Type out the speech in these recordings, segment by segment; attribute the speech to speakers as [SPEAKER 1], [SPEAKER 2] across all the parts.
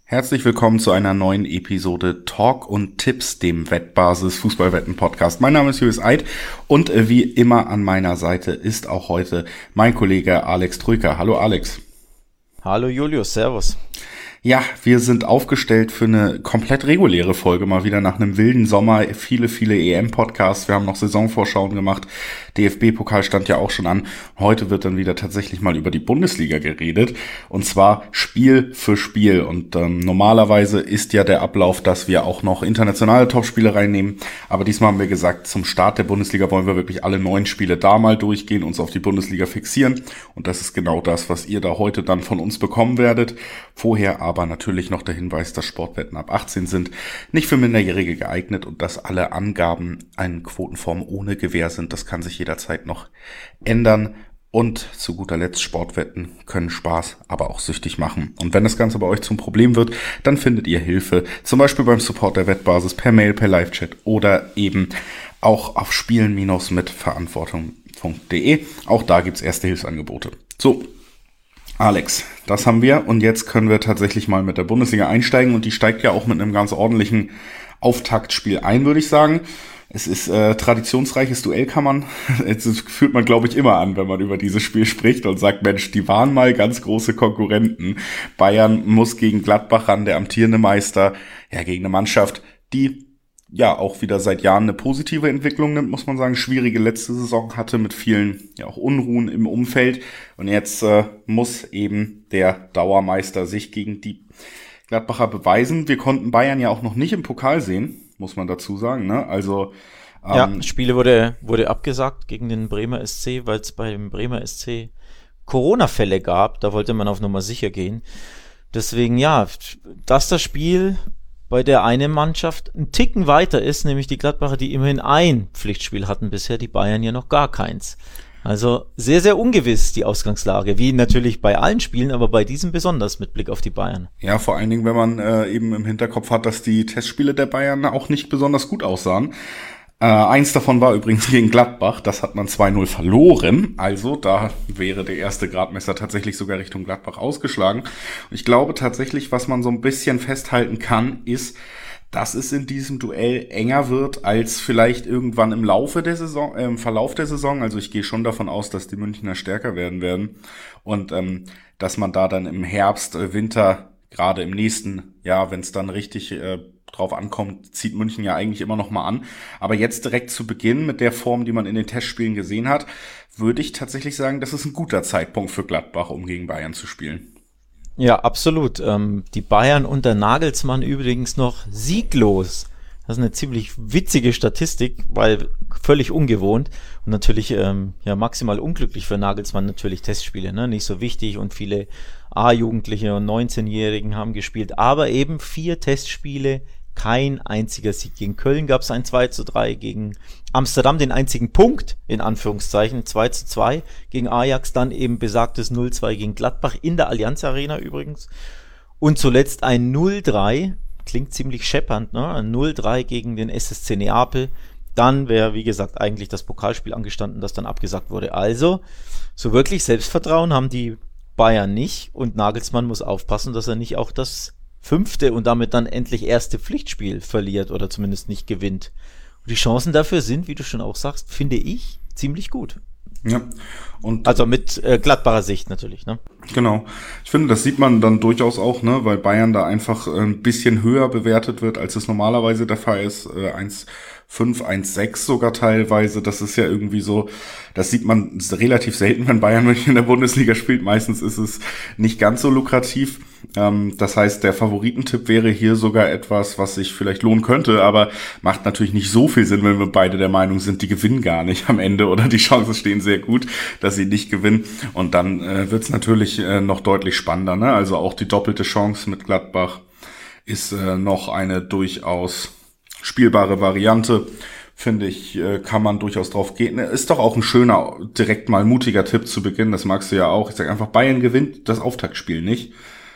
[SPEAKER 1] Herzlich willkommen zu einer neuen Episode Talk und Tipps, dem Wettbasis Fußballwetten-Podcast. Mein Name ist Julius Eid und wie immer an meiner Seite ist auch heute mein Kollege Alex Trüker. Hallo Alex.
[SPEAKER 2] Hallo Julius, servus.
[SPEAKER 1] Ja, wir sind aufgestellt für eine komplett reguläre Folge, mal wieder nach einem wilden Sommer, viele EM-Podcasts, wir haben noch Saisonvorschauen gemacht, DFB-Pokal stand ja auch schon an, heute wird dann wieder tatsächlich mal über die Bundesliga geredet und zwar Spiel für Spiel und normalerweise ist ja der Ablauf, dass wir auch noch internationale Topspiele reinnehmen, aber diesmal haben wir gesagt, zum Start der Bundesliga wollen wir wirklich alle 9 Spiele da mal durchgehen, uns auf die Bundesliga fixieren und das ist genau das, was ihr da heute dann von uns bekommen werdet. Vorher aber natürlich noch der Hinweis, dass Sportwetten ab 18 sind, nicht für Minderjährige geeignet und dass alle Angaben in Quotenform ohne Gewähr sind. Das kann sich jederzeit noch ändern. Und zu guter Letzt, Sportwetten können Spaß, aber auch süchtig machen. Und wenn das Ganze bei euch zum Problem wird, dann findet ihr Hilfe, zum Beispiel beim Support der Wettbasis, per Mail, per Live-Chat oder eben auch auf spielen-mitverantwortung.de. Auch da gibt's erste Hilfsangebote. So, Alex, das haben wir und jetzt können wir tatsächlich mal mit der Bundesliga einsteigen und die steigt ja auch mit einem ganz ordentlichen Auftaktspiel ein, würde ich sagen. Es ist traditionsreiches Duell, das führt man, glaube ich, immer an, wenn man über dieses Spiel spricht und sagt, Mensch, die waren mal ganz große Konkurrenten. Bayern muss gegen Gladbach ran, der amtierende Meister, ja, gegen eine Mannschaft, die ja auch wieder seit Jahren eine positive Entwicklung nimmt, muss man sagen. Schwierige letzte Saison hatte mit vielen ja auch Unruhen im Umfeld. Und jetzt muss eben der Dauermeister sich gegen die Gladbacher beweisen. Wir konnten Bayern ja auch noch nicht im Pokal sehen, muss man dazu sagen, ne? Also
[SPEAKER 2] Spiele wurde abgesagt gegen den Bremer SC, weil es beim Bremer SC Corona-Fälle gab. Da wollte man auf Nummer sicher gehen. Deswegen, ja, dass das Spiel bei der eine Mannschaft ein Ticken weiter ist, nämlich die Gladbacher, die immerhin ein Pflichtspiel hatten bisher, die Bayern ja noch gar keins. Also sehr, sehr ungewiss die Ausgangslage, wie natürlich bei allen Spielen, aber bei diesem besonders mit Blick auf die Bayern.
[SPEAKER 1] Ja, vor allen Dingen, wenn man eben im Hinterkopf hat, dass die Testspiele der Bayern auch nicht besonders gut aussahen. Eins davon war übrigens gegen Gladbach, das hat man 2-0 verloren, also da wäre der erste Gradmesser tatsächlich sogar Richtung Gladbach ausgeschlagen. Und ich glaube tatsächlich, was man so ein bisschen festhalten kann, ist, dass es in diesem Duell enger wird als vielleicht irgendwann im Verlauf der Saison. Also ich gehe schon davon aus, dass die Münchner stärker werden und dass man da dann im Herbst, Winter, gerade im nächsten Jahr, wenn es dann richtig drauf ankommt, zieht München ja eigentlich immer noch mal an. Aber jetzt direkt zu Beginn mit der Form, die man in den Testspielen gesehen hat, würde ich tatsächlich sagen, das ist ein guter Zeitpunkt für Gladbach, um gegen Bayern zu spielen.
[SPEAKER 2] Ja, absolut. Die Bayern unter Nagelsmann übrigens noch sieglos. Das ist eine ziemlich witzige Statistik, weil völlig ungewohnt und natürlich maximal unglücklich für Nagelsmann natürlich Testspiele, ne? Nicht so wichtig und viele A-Jugendliche und 19-Jährigen haben gespielt, aber eben 4 Testspiele, kein einziger Sieg. Gegen Köln gab es ein 2-3, gegen Amsterdam den einzigen Punkt, in Anführungszeichen, 2-2, gegen Ajax dann eben besagtes 0-2 gegen Gladbach in der Allianz Arena übrigens und zuletzt ein 0-3, klingt ziemlich scheppernd, ne? Ein 0-3 gegen den SSC Neapel. Dann wäre, wie gesagt, eigentlich das Pokalspiel angestanden, das dann abgesagt wurde. Also, so wirklich Selbstvertrauen haben die Bayern nicht und Nagelsmann muss aufpassen, dass er nicht auch das 5. und damit dann endlich erste Pflichtspiel verliert oder zumindest nicht gewinnt. Und die Chancen dafür sind, wie du schon auch sagst, finde ich, ziemlich gut.
[SPEAKER 1] Ja. Und
[SPEAKER 2] also mit Gladbacher Sicht natürlich, ne?
[SPEAKER 1] Genau. Ich finde, das sieht man dann durchaus auch, ne, weil Bayern da einfach ein bisschen höher bewertet wird, als es normalerweise der Fall ist. 1,5, 1,6 sogar teilweise. Das ist ja irgendwie so, das sieht man relativ selten, wenn Bayern München in der Bundesliga spielt. Meistens ist es nicht ganz so lukrativ. Das heißt, der Favoritentipp wäre hier sogar etwas, was sich vielleicht lohnen könnte, aber macht natürlich nicht so viel Sinn, wenn wir beide der Meinung sind, die gewinnen gar nicht am Ende oder die Chancen stehen sehr gut, dass sie nicht gewinnen. Und dann wird's natürlich noch deutlich spannender, ne? Also auch die doppelte Chance mit Gladbach ist noch eine durchaus spielbare Variante. Finde ich, kann man durchaus drauf gehen. Ist doch auch ein schöner, direkt mal mutiger Tipp zu Beginn, das magst du ja auch. Ich sag einfach, Bayern gewinnt das Auftaktspiel nicht.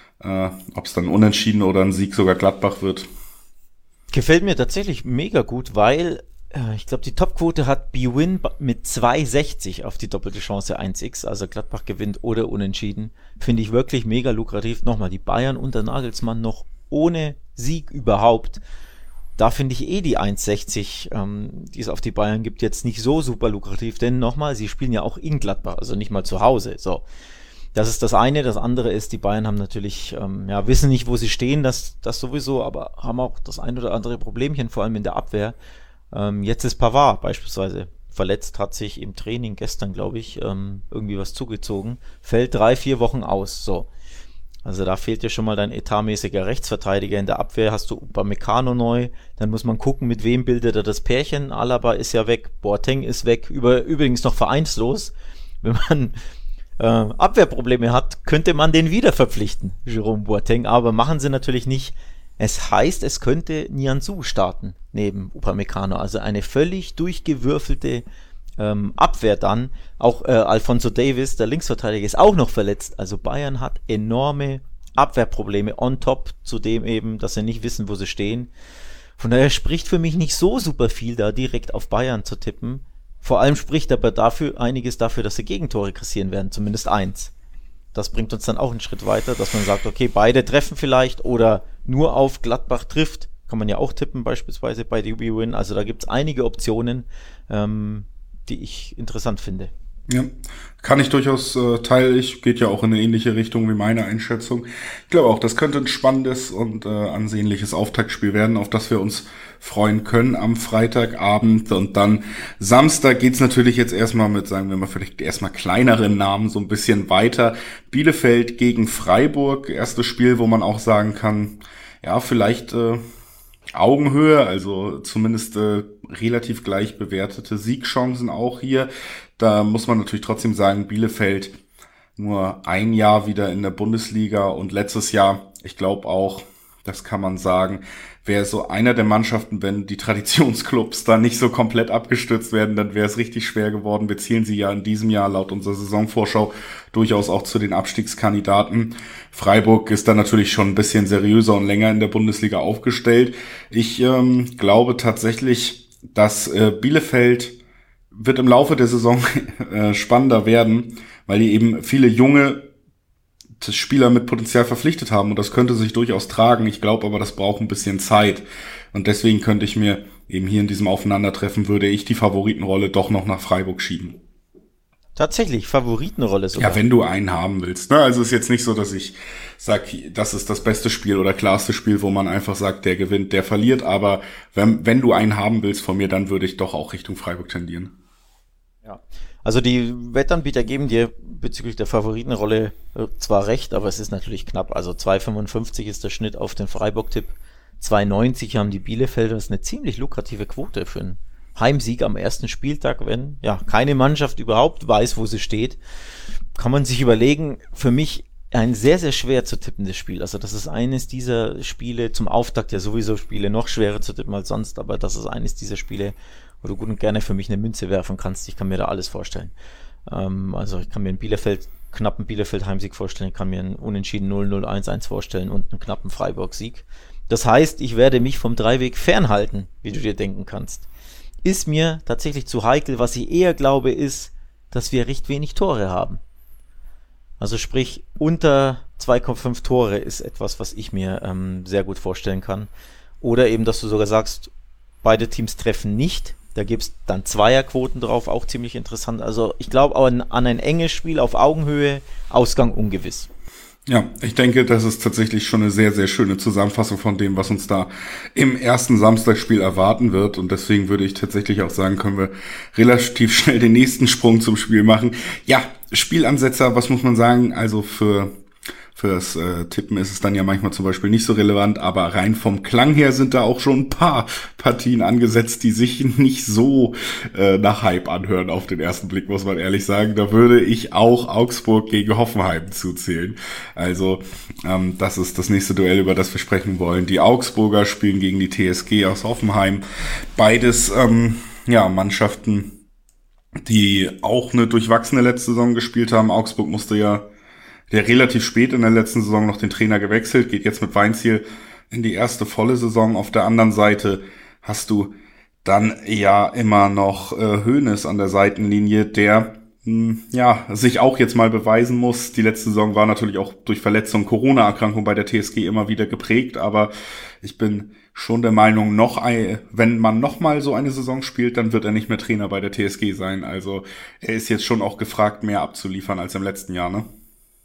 [SPEAKER 1] Ob es dann unentschieden oder ein Sieg sogar Gladbach wird.
[SPEAKER 2] Gefällt mir tatsächlich mega gut, weil ich glaube, die Topquote hat BWin mit 2,60 auf die doppelte Chance 1x, also Gladbach gewinnt oder unentschieden. Finde ich wirklich mega lukrativ. Nochmal, die Bayern unter Nagelsmann noch ohne Sieg überhaupt. Da finde ich die 1,60, die es auf die Bayern gibt, jetzt nicht so super lukrativ, denn nochmal, sie spielen ja auch in Gladbach, also nicht mal zu Hause. So, das ist das eine. Das andere ist, die Bayern haben natürlich, wissen nicht, wo sie stehen, das sowieso, aber haben auch das ein oder andere Problemchen, vor allem in der Abwehr. Jetzt ist Pavard beispielsweise verletzt, hat sich im Training gestern, glaube ich, irgendwie was zugezogen, fällt 3-4 Wochen aus. So. Also da fehlt dir schon mal dein etatmäßiger Rechtsverteidiger. In der Abwehr hast du Upamecano neu. Dann muss man gucken, mit wem bildet er das Pärchen. Alaba ist ja weg, Boateng ist weg, übrigens noch vereinslos. Wenn man Abwehrprobleme hat, könnte man den wieder verpflichten, Jerome Boateng. Aber machen sie natürlich nicht. Es heißt, es könnte Nianzou starten neben Upamecano. Also eine völlig durchgewürfelte Abwehr dann. Auch Alphonso Davies, der Linksverteidiger, ist auch noch verletzt. Also Bayern hat enorme Abwehrprobleme on top zu dem eben, dass sie nicht wissen, wo sie stehen. Von daher spricht für mich nicht so super viel, da direkt auf Bayern zu tippen. Vor allem spricht aber einiges dafür, dass sie Gegentore kassieren werden, zumindest 1. Das bringt uns dann auch einen Schritt weiter, dass man sagt, okay, beide treffen vielleicht oder nur auf Gladbach trifft. Kann man ja auch tippen, beispielsweise bei DB Win. Also da gibt es einige Optionen, die ich interessant finde.
[SPEAKER 1] Ja, kann ich durchaus teilen. Geht ja auch in eine ähnliche Richtung wie meine Einschätzung. Ich glaube auch, das könnte ein spannendes und ansehnliches Auftaktspiel werden, auf das wir uns freuen können am Freitagabend. Und dann Samstag geht's natürlich jetzt erstmal mit, sagen wir mal, vielleicht erstmal kleineren Namen so ein bisschen weiter. Bielefeld gegen Freiburg. Erstes Spiel, wo man auch sagen kann, ja, vielleicht Augenhöhe, also zumindest relativ gleich bewertete Siegchancen auch hier. Da muss man natürlich trotzdem sagen, Bielefeld nur ein Jahr wieder in der Bundesliga und letztes Jahr, ich glaube auch, das kann man sagen, wäre so einer der Mannschaften, wenn die Traditionsclubs da nicht so komplett abgestürzt werden, dann wäre es richtig schwer geworden. Wir zählen sie ja in diesem Jahr laut unserer Saisonvorschau durchaus auch zu den Abstiegskandidaten. Freiburg ist da natürlich schon ein bisschen seriöser und länger in der Bundesliga aufgestellt. Ich glaube tatsächlich, dass Bielefeld wird im Laufe der Saison spannender werden, weil die eben viele junge Spieler mit Potenzial verpflichtet haben und das könnte sich durchaus tragen. Ich glaube aber, das braucht ein bisschen Zeit und deswegen könnte ich mir eben hier in diesem Aufeinandertreffen würde ich die Favoritenrolle doch noch nach Freiburg schieben.
[SPEAKER 2] Tatsächlich, Favoritenrolle sogar.
[SPEAKER 1] Ja, wenn du einen haben willst. Ne? Also es ist jetzt nicht so, dass ich sage, das ist das beste Spiel oder klarste Spiel, wo man einfach sagt, der gewinnt, der verliert. Aber wenn du einen haben willst von mir, dann würde ich doch auch Richtung Freiburg tendieren.
[SPEAKER 2] Ja, also die Wettanbieter geben dir bezüglich der Favoritenrolle zwar recht, aber es ist natürlich knapp. Also 2,55 ist der Schnitt auf den Freiburg-Tipp. 2,90 haben die Bielefelder. Das ist eine ziemlich lukrative Quote für einen Heimsieg am ersten Spieltag, wenn ja keine Mannschaft überhaupt weiß, wo sie steht. Kann man sich überlegen, für mich ein sehr, sehr schwer zu tippendes Spiel. Also das ist eines dieser Spiele, zum Auftakt ja sowieso Spiele noch schwerer zu tippen als sonst, aber das ist eines dieser Spiele, wo du gut und gerne für mich eine Münze werfen kannst. Ich kann mir da alles vorstellen. Also ich kann mir einen knappen Bielefeld-Heimsieg vorstellen, ich kann mir einen unentschieden 0-0, 1-1 vorstellen und einen knappen Freiburg-Sieg. Das heißt, ich werde mich vom Dreiweg fernhalten, wie du dir denken kannst. Ist mir tatsächlich zu heikel. Was ich eher glaube, ist, dass wir recht wenig Tore haben. Also sprich, unter 2,5 Tore ist etwas, was ich mir sehr gut vorstellen kann. Oder eben, dass du sogar sagst, beide Teams treffen nicht. Da gibt es dann Zweierquoten drauf, auch ziemlich interessant. Also ich glaube auch an ein enges Spiel auf Augenhöhe, Ausgang ungewiss.
[SPEAKER 1] Ja, ich denke, das ist tatsächlich schon eine sehr, sehr schöne Zusammenfassung von dem, was uns da im ersten Samstagsspiel erwarten wird. Und deswegen würde ich tatsächlich auch sagen, können wir relativ schnell den nächsten Sprung zum Spiel machen. Ja, Spielansetzer, was muss man sagen? Also für das Tippen ist es dann ja manchmal zum Beispiel nicht so relevant, aber rein vom Klang her sind da auch schon ein paar Partien angesetzt, die sich nicht so nach Hype anhören auf den ersten Blick, muss man ehrlich sagen. Da würde ich auch Augsburg gegen Hoffenheim zuzählen. Also das ist das nächste Duell, über das wir sprechen wollen. Die Augsburger spielen gegen die TSG aus Hoffenheim. Beides Mannschaften, die auch eine durchwachsene letzte Saison gespielt haben. Augsburg musste ja relativ spät in der letzten Saison noch den Trainer gewechselt, geht jetzt mit Weinziel in die erste volle Saison. Auf der anderen Seite hast du dann ja immer noch Hoeneß an der Seitenlinie, der ja, sich auch jetzt mal beweisen muss. Die letzte Saison war natürlich auch durch Verletzung, Corona-Erkrankung bei der TSG immer wieder geprägt, aber ich bin schon der Meinung, wenn man noch mal so eine Saison spielt, dann wird er nicht mehr Trainer bei der TSG sein. Also er ist jetzt schon auch gefragt, mehr abzuliefern als im letzten Jahr, ne?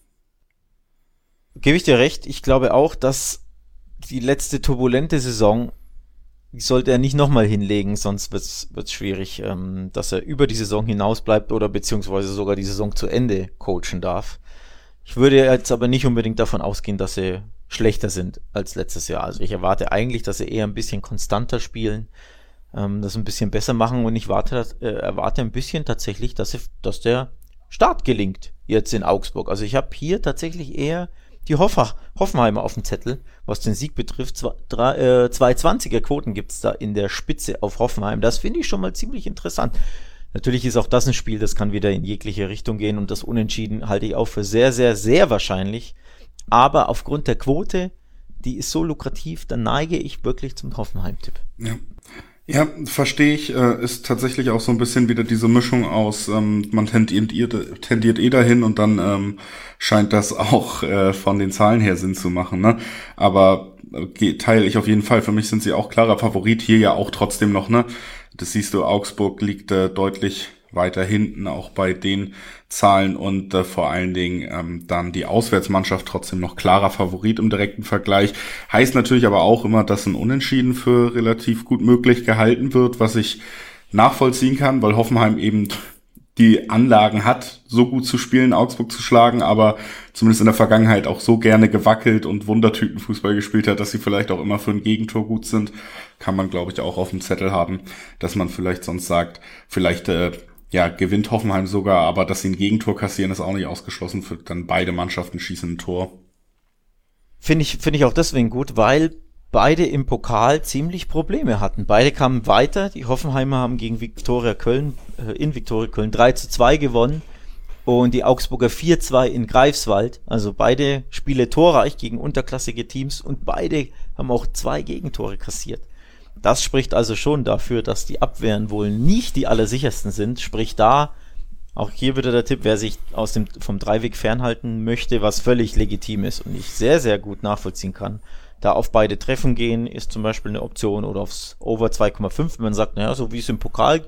[SPEAKER 2] Gebe ich dir recht. Ich glaube auch, dass die letzte turbulente Saison sollte er nicht nochmal hinlegen, sonst wird's schwierig, dass er über die Saison hinaus bleibt oder beziehungsweise sogar die Saison zu Ende coachen darf. Ich würde jetzt aber nicht unbedingt davon ausgehen, dass sie schlechter sind als letztes Jahr. Also ich erwarte eigentlich, dass sie eher ein bisschen konstanter spielen, das ein bisschen besser machen und ich erwarte ein bisschen tatsächlich, dass der Start gelingt jetzt in Augsburg. Also ich habe hier tatsächlich eher die Hoffenheimer auf dem Zettel, was den Sieg betrifft. 220er Quoten gibt's da in der Spitze auf Hoffenheim. Das finde ich schon mal ziemlich interessant. Natürlich ist auch das ein Spiel, das kann wieder in jegliche Richtung gehen und das Unentschieden halte ich auch für sehr, sehr, sehr wahrscheinlich. Aber aufgrund der Quote, die ist so lukrativ, dann neige ich wirklich zum Hoffenheim-Tipp.
[SPEAKER 1] Ja. Ja, verstehe ich, ist tatsächlich auch so ein bisschen wieder diese Mischung aus, man tendiert dahin und dann scheint das auch von den Zahlen her Sinn zu machen, ne? Aber teile ich auf jeden Fall. Für mich sind sie auch klarer Favorit, hier ja auch trotzdem noch, ne? Das siehst du, Augsburg liegt deutlich weiter hinten, auch bei den Zahlen und vor allen Dingen dann die Auswärtsmannschaft trotzdem noch klarer Favorit im direkten Vergleich. Heißt natürlich aber auch immer, dass ein Unentschieden für relativ gut möglich gehalten wird, was ich nachvollziehen kann, weil Hoffenheim eben die Anlagen hat, so gut zu spielen, Augsburg zu schlagen, aber zumindest in der Vergangenheit auch so gerne gewackelt und Wundertütenfußball gespielt hat, dass sie vielleicht auch immer für ein Gegentor gut sind. Kann man, glaube ich, auch auf dem Zettel haben, dass man vielleicht sonst sagt, vielleicht gewinnt Hoffenheim sogar, aber dass sie ein Gegentor kassieren, ist auch nicht ausgeschlossen. Für dann beide Mannschaften schießen ein Tor.
[SPEAKER 2] Finde ich auch deswegen gut, weil beide im Pokal ziemlich Probleme hatten. Beide kamen weiter. Die Hoffenheimer haben gegen Viktoria Köln, in Viktoria Köln 3:2 gewonnen und die Augsburger 4:2 in Greifswald. Also beide Spiele torreich gegen unterklassige Teams und beide haben auch 2 Gegentore kassiert. Das spricht also schon dafür, dass die Abwehren wohl nicht die allersichersten sind. Sprich da, auch hier wieder der Tipp, wer sich vom Dreiweg fernhalten möchte, was völlig legitim ist und ich sehr, sehr gut nachvollziehen kann. Da auf beide Treffen gehen, ist zum Beispiel eine Option oder aufs Over 2,5. Man sagt, naja, so wie es im Pokal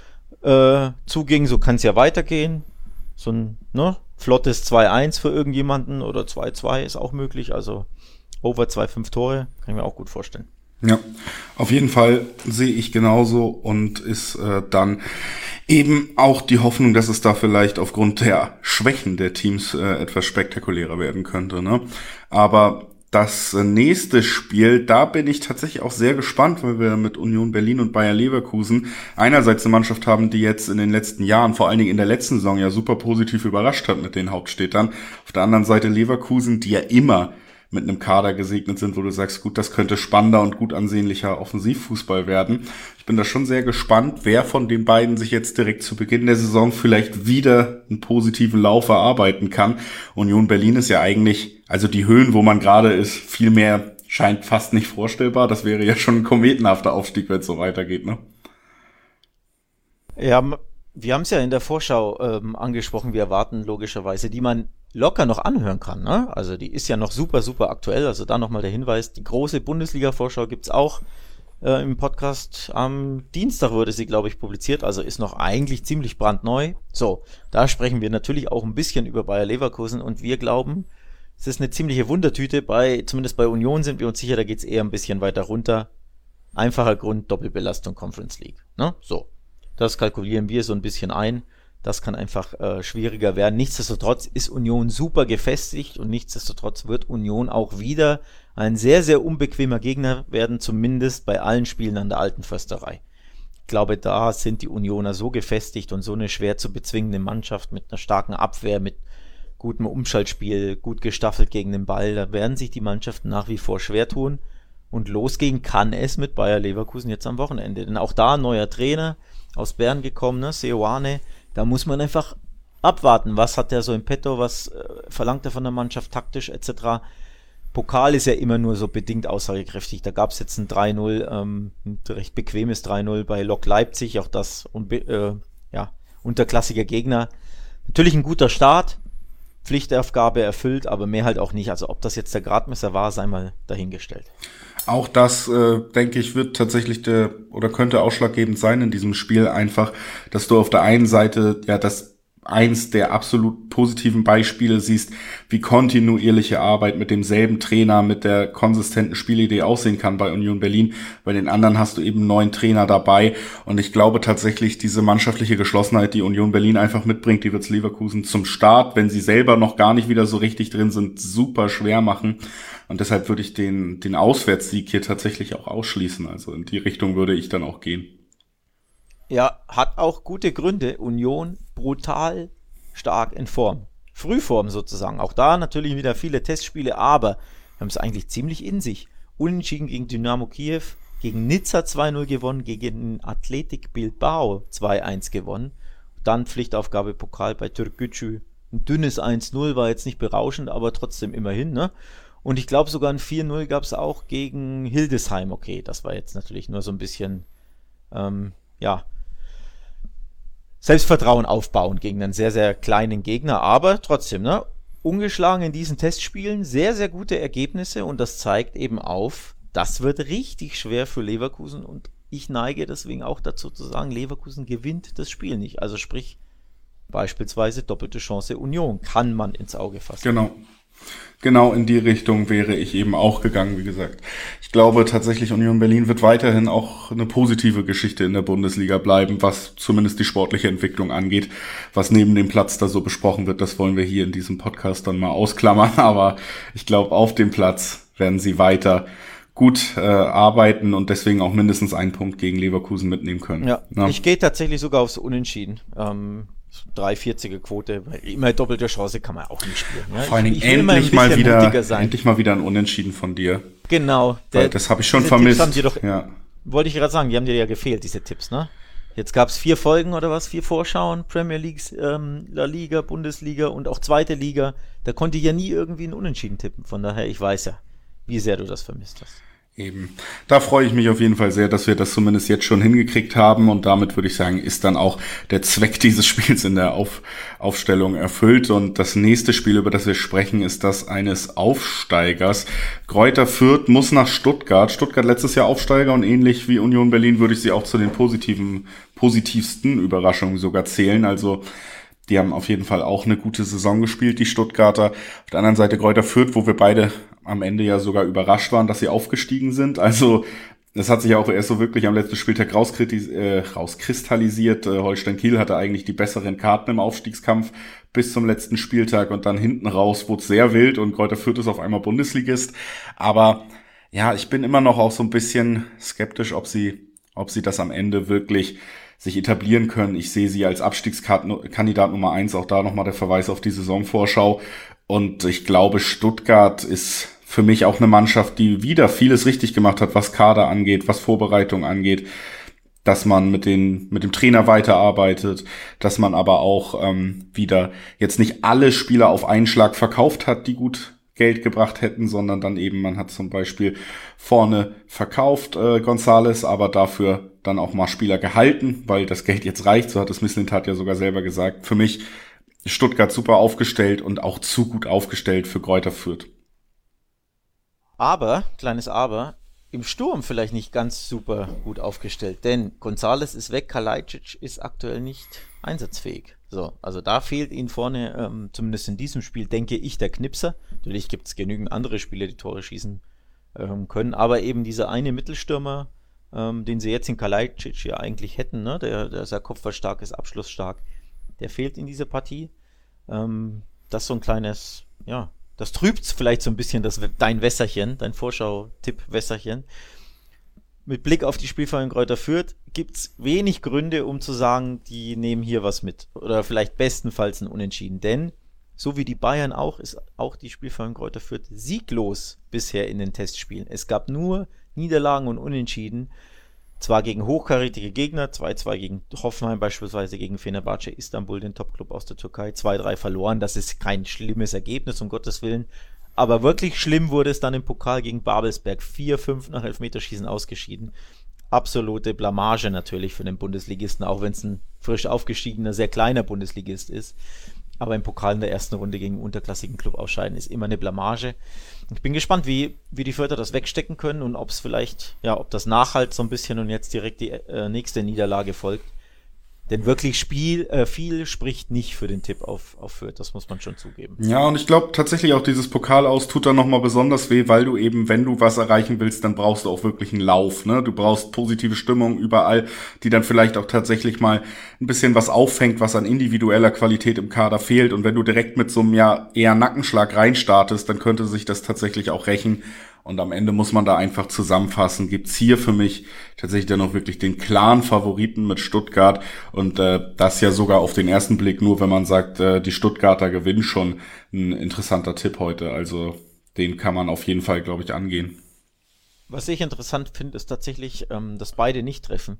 [SPEAKER 2] zuging, so kann es ja weitergehen. So ein flottes 2-1 für irgendjemanden oder 2-2 ist auch möglich. Also Over 2,5 Tore, kann ich mir auch gut vorstellen.
[SPEAKER 1] Ja, auf jeden Fall sehe ich genauso und ist dann eben auch die Hoffnung, dass es da vielleicht aufgrund der Schwächen der Teams etwas spektakulärer werden könnte, ne? Aber das nächste Spiel, da bin ich tatsächlich auch sehr gespannt, weil wir mit Union Berlin und Bayer Leverkusen einerseits eine Mannschaft haben, die jetzt in den letzten Jahren, vor allen Dingen in der letzten Saison ja super positiv überrascht hat mit den Hauptstädtern. Auf der anderen Seite Leverkusen, die ja immer mit einem Kader gesegnet sind, wo du sagst, gut, das könnte spannender und gut ansehnlicher Offensivfußball werden. Ich bin da schon sehr gespannt, wer von den beiden sich jetzt direkt zu Beginn der Saison vielleicht wieder einen positiven Lauf erarbeiten kann. Union Berlin ist ja eigentlich, also die Höhen, wo man gerade ist, viel mehr scheint fast nicht vorstellbar. Das wäre ja schon ein kometenhafter Aufstieg, wenn es so weitergeht, ne?
[SPEAKER 2] Ja, wir haben es ja in der Vorschau angesprochen, wir erwarten logischerweise, die man locker noch anhören kann, ne? Also die ist ja noch super, super aktuell, also da nochmal der Hinweis, die große Bundesliga-Vorschau gibt's auch im Podcast. Am Dienstag wurde sie, glaube ich, publiziert, also ist noch eigentlich ziemlich brandneu. So, da sprechen wir natürlich auch ein bisschen über Bayer Leverkusen und wir glauben, es ist eine ziemliche Wundertüte, zumindest bei Union sind wir uns sicher, da geht's eher ein bisschen weiter runter. Einfacher Grund, Doppelbelastung Conference League, ne? So, das kalkulieren wir so ein bisschen ein. Das kann einfach schwieriger werden. Nichtsdestotrotz ist Union super gefestigt und nichtsdestotrotz wird Union auch wieder ein sehr, sehr unbequemer Gegner werden, zumindest bei allen Spielen an der Alten Försterei. Ich glaube, da sind die Unioner so gefestigt und so eine schwer zu bezwingende Mannschaft mit einer starken Abwehr, mit gutem Umschaltspiel, gut gestaffelt gegen den Ball. Da werden sich die Mannschaften nach wie vor schwer tun und losgehen kann es mit Bayer Leverkusen jetzt am Wochenende. Denn auch da ein neuer Trainer aus Bern gekommen, ne? Seoane. Da muss man einfach abwarten, was hat der so im Petto, was verlangt er von der Mannschaft taktisch etc. Pokal ist ja immer nur so bedingt aussagekräftig. Da gab es jetzt ein 3-0, ein recht bequemes 3-0 bei Lok Leipzig, auch das unterklassiger Gegner. Natürlich ein guter Start, Pflichtaufgabe erfüllt, aber mehr halt auch nicht. Also ob das jetzt der Gradmesser war, sei mal dahingestellt.
[SPEAKER 1] Auch das, denke ich, wird tatsächlich könnte ausschlaggebend sein in diesem Spiel einfach, dass du auf der einen Seite ja das eins der absolut positiven Beispiele siehst, wie kontinuierliche Arbeit mit demselben Trainer, mit der konsistenten Spielidee aussehen kann bei Union Berlin. Bei den anderen hast du eben einen neuen Trainer dabei. Und ich glaube tatsächlich, diese mannschaftliche Geschlossenheit, die Union Berlin einfach mitbringt, die wird's Leverkusen zum Start, wenn sie selber noch gar nicht wieder so richtig drin sind, super schwer machen. Und deshalb würde ich den Auswärtssieg hier tatsächlich auch ausschließen. Also in die Richtung würde ich dann auch gehen.
[SPEAKER 2] Ja, hat auch gute Gründe. Union brutal stark in Form. Frühform sozusagen. Auch da natürlich wieder viele Testspiele, aber wir haben es eigentlich ziemlich in sich. Unentschieden gegen Dynamo Kiew, gegen Nizza 2-0 gewonnen, gegen Athletic Bilbao 2-1 gewonnen. Dann Pflichtaufgabe Pokal bei Türkgücü. Ein dünnes 1-0, war jetzt nicht berauschend, aber trotzdem immerhin, ne? Und ich glaube sogar ein 4-0 gab es auch gegen Hildesheim. Okay, das war jetzt natürlich nur so ein bisschen, Selbstvertrauen aufbauen gegen einen sehr, sehr kleinen Gegner, aber trotzdem, ne, ungeschlagen in diesen Testspielen, sehr, sehr gute Ergebnisse und das zeigt eben auf, das wird richtig schwer für Leverkusen und ich neige deswegen auch dazu zu sagen, Leverkusen gewinnt das Spiel nicht, also sprich beispielsweise doppelte Chance Union, kann man ins Auge fassen.
[SPEAKER 1] Genau in die Richtung wäre ich eben auch gegangen, wie gesagt. Ich glaube tatsächlich, Union Berlin wird weiterhin auch eine positive Geschichte in der Bundesliga bleiben, was zumindest die sportliche Entwicklung angeht. Was neben dem Platz da so besprochen wird, das wollen wir hier in diesem Podcast dann mal ausklammern. Aber ich glaube, auf dem Platz werden sie weiter gut arbeiten und deswegen auch mindestens einen Punkt gegen Leverkusen mitnehmen können.
[SPEAKER 2] Ja. Ich gehe tatsächlich sogar aufs Unentschieden. 3,40er Quote, weil immer doppelte Chance kann man auch nicht spielen. Ja?
[SPEAKER 1] Vor allen Dingen endlich mal wieder ein Unentschieden von dir.
[SPEAKER 2] Genau.
[SPEAKER 1] Das habe ich schon vermisst.
[SPEAKER 2] Haben dir doch, wollte ich gerade sagen, die haben dir ja gefehlt, diese Tipps, ne? Jetzt gab es 4 Folgen oder was, 4 Vorschauen, Premier League, La Liga, Bundesliga und auch zweite Liga. Da konnte ich ja nie irgendwie einen Unentschieden tippen. Von daher, ich weiß ja, wie sehr du das vermisst hast.
[SPEAKER 1] Eben. Da freue ich mich auf jeden Fall sehr, dass wir das zumindest jetzt schon hingekriegt haben und damit würde ich sagen, ist dann auch der Zweck dieses Spiels in der Aufstellung erfüllt und das nächste Spiel, über das wir sprechen, ist das eines Aufsteigers. Greuther Fürth muss nach Stuttgart. Stuttgart letztes Jahr Aufsteiger und ähnlich wie Union Berlin würde ich sie auch zu den positivsten Überraschungen sogar zählen, also die haben auf jeden Fall auch eine gute Saison gespielt, die Stuttgarter. Auf der anderen Seite Greuther Fürth, wo wir beide am Ende ja sogar überrascht waren, dass sie aufgestiegen sind. Also das hat sich ja auch erst so wirklich am letzten Spieltag rauskristallisiert. Holstein Kiel hatte eigentlich die besseren Karten im Aufstiegskampf bis zum letzten Spieltag und dann hinten raus wurde es sehr wild und Greuther Fürth ist auf einmal Bundesligist. Aber ja, ich bin immer noch auch so ein bisschen skeptisch, ob sie das am Ende wirklich sich etablieren können. Ich sehe sie als Abstiegskandidat Nummer 1, auch da nochmal der Verweis auf die Saisonvorschau. Und ich glaube, Stuttgart ist für mich auch eine Mannschaft, die wieder vieles richtig gemacht hat, was Kader angeht, was Vorbereitung angeht, dass man mit dem Trainer weiterarbeitet, dass man aber auch wieder jetzt nicht alle Spieler auf einen Schlag verkauft hat, die gut Geld gebracht hätten, sondern dann eben, man hat zum Beispiel vorne verkauft González, aber dafür dann auch mal Spieler gehalten, weil das Geld jetzt reicht, so hat es Mislintat ja sogar selber gesagt. Für mich Stuttgart super aufgestellt und auch zu gut aufgestellt für Greuther Fürth.
[SPEAKER 2] Aber, kleines Aber, im Sturm vielleicht nicht ganz super gut aufgestellt, denn González ist weg, Kalajdzic ist aktuell nicht einsatzfähig. So, also da fehlt ihnen vorne, zumindest in diesem Spiel, denke ich, der Knipser. Natürlich gibt es genügend andere Spieler, die Tore schießen können, aber eben dieser eine Mittelstürmer, den sie jetzt in Kalajdzic ja eigentlich hätten, ne? Der sehr kopfballstark ist, abschlussstark, der fehlt in dieser Partie. Das ist so ein kleines, ja, das trübt vielleicht so ein bisschen dein Wässerchen, dein Vorschau-Tipp-Wässerchen. Mit Blick auf die Spielfall in Greuther Fürth gibt es wenig Gründe, um zu sagen, die nehmen hier was mit. Oder vielleicht bestenfalls ein Unentschieden. Denn, so wie die Bayern auch, ist auch die Spielfall in Greuther Fürth sieglos bisher in den Testspielen. Es gab nur Niederlagen und Unentschieden. Zwar gegen hochkarätige Gegner, 2-2 gegen Hoffenheim beispielsweise, gegen Fenerbahce Istanbul, den Topclub aus der Türkei, 2-3 verloren. Das ist kein schlimmes Ergebnis, um Gottes Willen. Aber wirklich schlimm wurde es dann im Pokal gegen Babelsberg. 4-5 nach Elfmeterschießen ausgeschieden. absolute Blamage natürlich für den Bundesligisten, auch wenn es ein frisch aufgestiegener, sehr kleiner Bundesligist ist. Aber im Pokal in der ersten Runde gegen einen unterklassigen Club ausscheiden, ist immer eine Blamage. Ich bin gespannt, wie die Fürther das wegstecken können und ob es vielleicht, ob das nachhalt so ein bisschen und jetzt direkt die nächste Niederlage folgt. Denn wirklich viel spricht nicht für den Tipp auf Fürth, das muss man schon zugeben.
[SPEAKER 1] Ja, und ich glaube tatsächlich auch dieses Pokal aus tut da nochmal besonders weh, weil du eben, wenn du was erreichen willst, dann brauchst du auch wirklich einen Lauf, ne? Du brauchst positive Stimmung überall, die dann vielleicht auch tatsächlich mal ein bisschen was auffängt, was an individueller Qualität im Kader fehlt. Und wenn du direkt mit so einem eher Nackenschlag reinstartest, dann könnte sich das tatsächlich auch rächen. Und am Ende muss man da einfach zusammenfassen, gibt's hier für mich tatsächlich dann auch wirklich den klaren Favoriten mit Stuttgart. Und das ja sogar auf den ersten Blick nur, wenn man sagt, die Stuttgarter gewinnen, schon ein interessanter Tipp heute. Also den kann man auf jeden Fall, glaube ich, angehen.
[SPEAKER 2] Was ich interessant finde, ist tatsächlich, dass beide nicht treffen.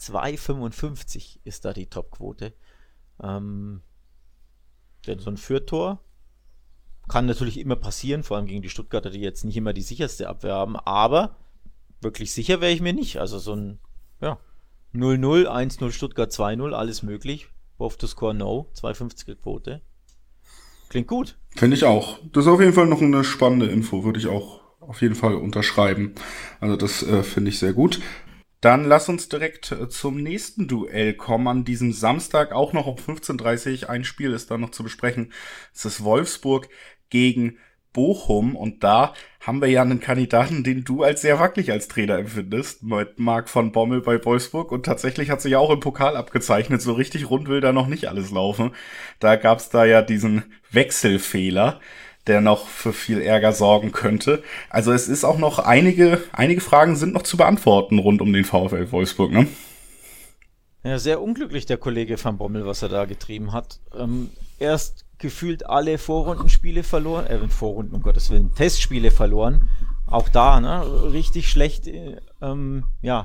[SPEAKER 2] 2,55 ist da die Topquote. Denn so ein Fürth-Tor kann natürlich immer passieren, vor allem gegen die Stuttgarter, die jetzt nicht immer die sicherste Abwehr haben, aber wirklich sicher wäre ich mir nicht. Also so ein 0-0, 1-0 Stuttgart 2-0, alles möglich. Both to score no, 2,50er Quote. Klingt gut.
[SPEAKER 1] Finde ich auch. Das ist auf jeden Fall noch eine spannende Info, würde ich auch auf jeden Fall unterschreiben. Also das finde ich sehr gut. Dann lass uns direkt zum nächsten Duell kommen. An diesem Samstag auch noch um 15:30 Uhr. Ein Spiel ist da noch zu besprechen. Es ist Wolfsburg gegen Bochum. Und da haben wir ja einen Kandidaten, den du als sehr wackelig als Trainer empfindest, mit Marc van Bommel bei Wolfsburg. Und tatsächlich hat sich ja auch im Pokal abgezeichnet. So richtig rund will da noch nicht alles laufen. Da gab's da ja diesen Wechselfehler, der noch für viel Ärger sorgen könnte. Also es ist auch noch einige Fragen sind noch zu beantworten rund um den VfL Wolfsburg, ne?
[SPEAKER 2] Ja, sehr unglücklich der Kollege Van Bommel, was er da getrieben hat. Erst gefühlt alle Vorrundenspiele verloren, um Gottes Willen, Testspiele verloren. Auch da, ne, richtig schlecht, in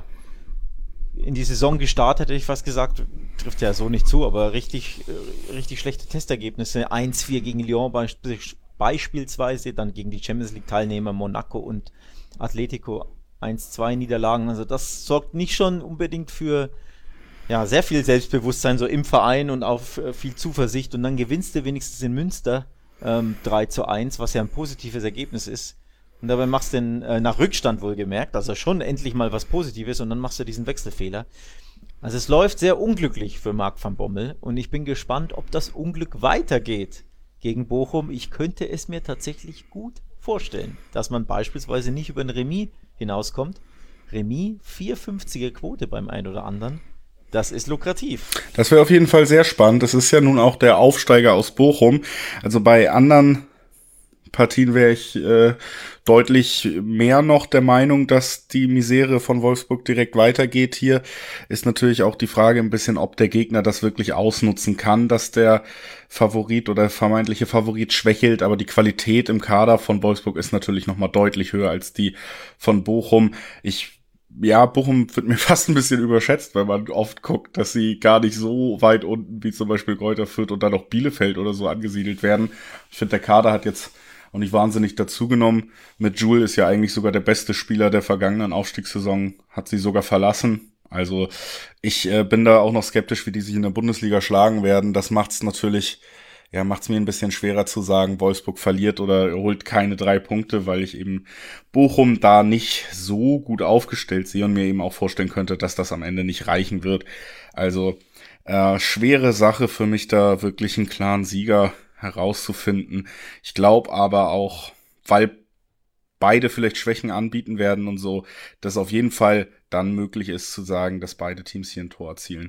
[SPEAKER 2] die Saison gestartet, hätte ich fast gesagt, trifft ja so nicht zu, aber richtig schlechte Testergebnisse. 1-4 gegen Lyon beispielsweise, dann gegen die Champions League Teilnehmer Monaco und Atletico 1-2 Niederlagen. Also das sorgt nicht schon unbedingt für sehr viel Selbstbewusstsein so im Verein und auf viel Zuversicht. Und dann gewinnst du wenigstens in Münster 3-1, was ja ein positives Ergebnis ist. Und dabei machst du nach Rückstand wohlgemerkt, also schon endlich mal was Positives, und dann machst du diesen Wechselfehler. Also es läuft sehr unglücklich für Marc van Bommel und ich bin gespannt, ob das Unglück weitergeht gegen Bochum. Ich könnte es mir tatsächlich gut vorstellen, dass man beispielsweise nicht über ein Remis hinauskommt. Remis, 4,50er Quote beim einen oder anderen. Das ist lukrativ.
[SPEAKER 1] Das wäre auf jeden Fall sehr spannend. Das ist ja nun auch der Aufsteiger aus Bochum. Also bei anderen Partien wäre ich deutlich mehr noch der Meinung, dass die Misere von Wolfsburg direkt weitergeht. Hier ist natürlich auch die Frage ein bisschen, ob der Gegner das wirklich ausnutzen kann, dass der Favorit oder vermeintliche Favorit schwächelt. Aber die Qualität im Kader von Wolfsburg ist natürlich nochmal deutlich höher als die von Bochum. Bochum wird mir fast ein bisschen überschätzt, weil man oft guckt, dass sie gar nicht so weit unten wie zum Beispiel Greuther Fürth und dann auch Bielefeld oder so angesiedelt werden. Ich finde, der Kader hat jetzt auch nicht wahnsinnig dazugenommen. Mit Jules ist ja eigentlich sogar der beste Spieler der vergangenen Aufstiegssaison, hat sie sogar verlassen. Also ich bin da auch noch skeptisch, wie die sich in der Bundesliga schlagen werden. Das macht's natürlich, macht's mir ein bisschen schwerer zu sagen, Wolfsburg verliert oder holt keine 3 Punkte, weil ich eben Bochum da nicht so gut aufgestellt sehe und mir eben auch vorstellen könnte, dass das am Ende nicht reichen wird. Also schwere Sache für mich, da wirklich einen klaren Sieger herauszufinden. Ich glaube aber auch, weil beide vielleicht Schwächen anbieten werden und so, dass auf jeden Fall dann möglich ist zu sagen, dass beide Teams hier ein Tor erzielen.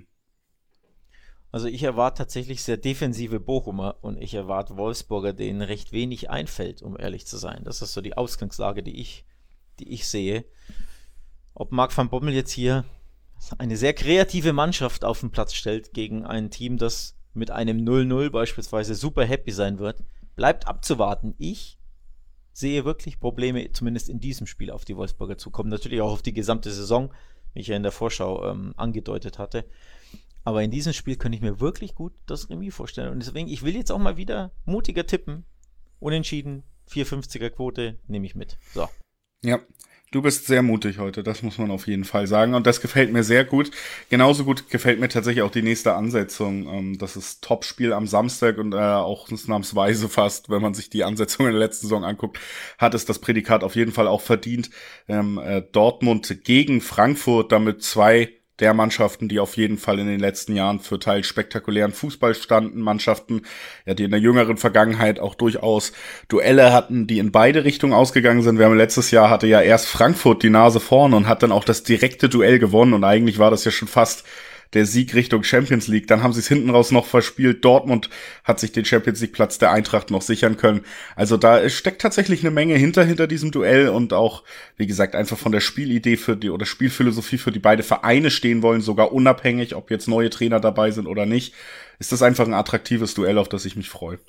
[SPEAKER 2] Also ich erwarte tatsächlich sehr defensive Bochumer und ich erwarte Wolfsburger, denen recht wenig einfällt, um ehrlich zu sein. Das ist so die Ausgangslage, die ich sehe. Ob Marc van Bommel jetzt hier eine sehr kreative Mannschaft auf den Platz stellt gegen ein Team, das mit einem 0-0 beispielsweise super happy sein wird, bleibt abzuwarten. Ich sehe wirklich Probleme, zumindest in diesem Spiel auf die Wolfsburger zu kommen. Natürlich auch auf die gesamte Saison, wie ich ja in der Vorschau angedeutet hatte. Aber in diesem Spiel könnte ich mir wirklich gut das Remis vorstellen. Und deswegen, ich will jetzt auch mal wieder mutiger tippen. Unentschieden, 4,50er Quote, nehme ich mit. So.
[SPEAKER 1] Ja, Du bist sehr mutig heute, das muss man auf jeden Fall sagen. Und das gefällt mir sehr gut. Genauso gut gefällt mir tatsächlich auch die nächste Ansetzung. Das ist Topspiel am Samstag und auch ausnahmsweise fast, wenn man sich die Ansetzung in der letzten Saison anguckt, hat es das Prädikat auf jeden Fall auch verdient. Dortmund gegen Frankfurt, damit zwei der Mannschaften, die auf jeden Fall in den letzten Jahren für teils spektakulären Fußball standen, Mannschaften, ja, die in der jüngeren Vergangenheit auch durchaus Duelle hatten, die in beide Richtungen ausgegangen sind. Wir haben letztes Jahr hatte ja erst Frankfurt die Nase vorn und hat dann auch das direkte Duell gewonnen und eigentlich war das ja schon fast der Sieg Richtung Champions League. Dann haben sie es hinten raus noch verspielt. Dortmund hat sich den Champions League Platz der Eintracht noch sichern können. Also da steckt tatsächlich eine Menge hinter diesem Duell und auch, wie gesagt, einfach von der Spielidee oder Spielphilosophie für die beide Vereine stehen wollen, sogar unabhängig, ob jetzt neue Trainer dabei sind oder nicht, ist das einfach ein attraktives Duell, auf das ich mich freue.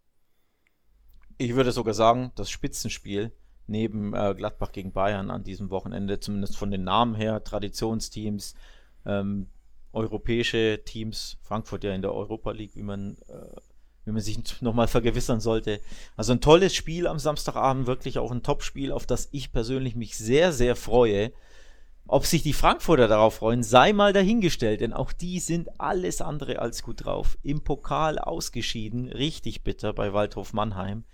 [SPEAKER 2] Ich würde sogar sagen, das Spitzenspiel neben Gladbach gegen Bayern an diesem Wochenende, zumindest von den Namen her, Traditionsteams, europäische Teams, Frankfurt ja in der Europa League, wie man sich nochmal vergewissern sollte. Also ein tolles Spiel am Samstagabend, wirklich auch ein Topspiel, auf das ich persönlich mich sehr, sehr freue. Ob sich die Frankfurter darauf freuen, sei mal dahingestellt, denn auch die sind alles andere als gut drauf. Im Pokal ausgeschieden, richtig bitter bei Waldhof Mannheim.